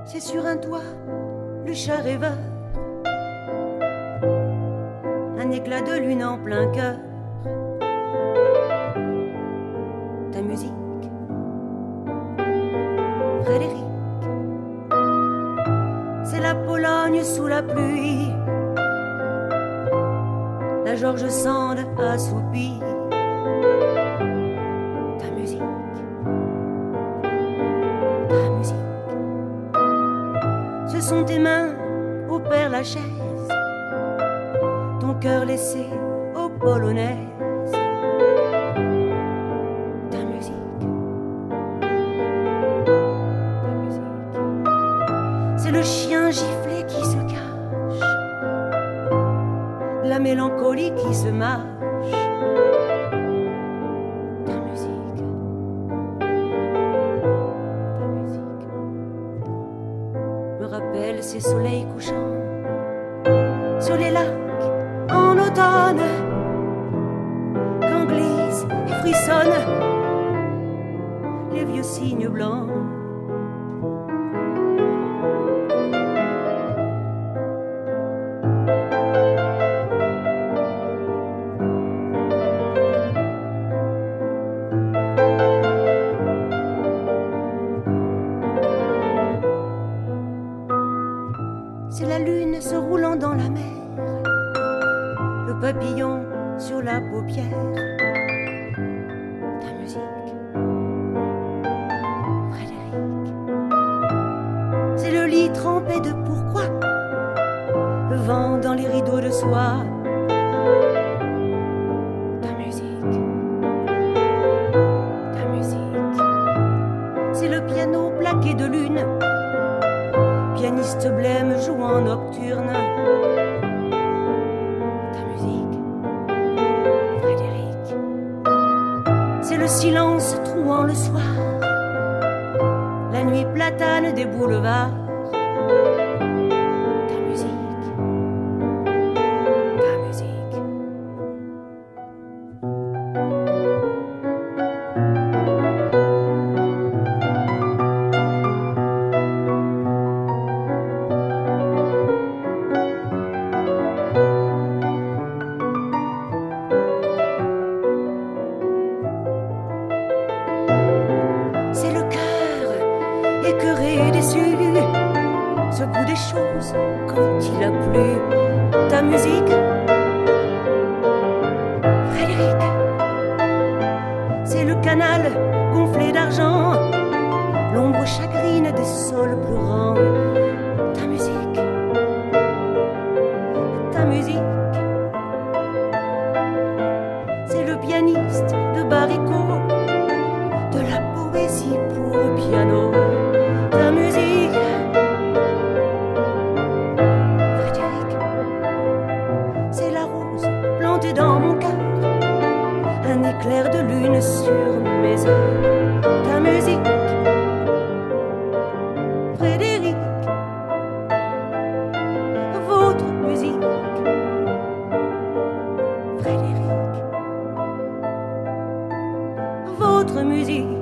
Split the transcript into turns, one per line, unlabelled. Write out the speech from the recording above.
c'est sur un toit, le chat rêveur, un éclat de lune en plein cœur. Ta musique, Frédéric, c'est la Pologne sous la pluie, la George Sand assoupie. Ta musique, ce sont tes mains au Père Lachaise, ton cœur laissé aux Polonaises. Ta musique, c'est le chien giflé qui se cache, la mélancolie qui se mâche. Ta musique, me rappelle ces soleils couchants sur les lacs en automne, quand glissent et frissonnent les vieux cygnes blancs. C'est la lune se roulant dans la mer, le papillon sur la paupière. Ta musique, Frédéric, c'est le lit trempé de pourquoi, le vent dans les rideaux de soie. Ta musique, c'est le piano plaqué de lune, pianiste blême jouant nocturne. Ta musique, Frédéric, c'est le silence trouant le soir, la nuit platane des boulevards. Ta musique, c'est le cœur écœuré et déçu, ce goût des choses quand il a plu. Ta musique, Frédéric, c'est le canal gonflé d'argent, l'ombre chagrine des sols pleurants. Ta musique, c'est le pianiste de Baricot, de la poésie pour piano. Ta musique, Frédéric, c'est la rose plantée dans mon cœur, un éclair de lune sur mes heures. Ta musique, Frédéric, votre musique, Frédéric, votre musique.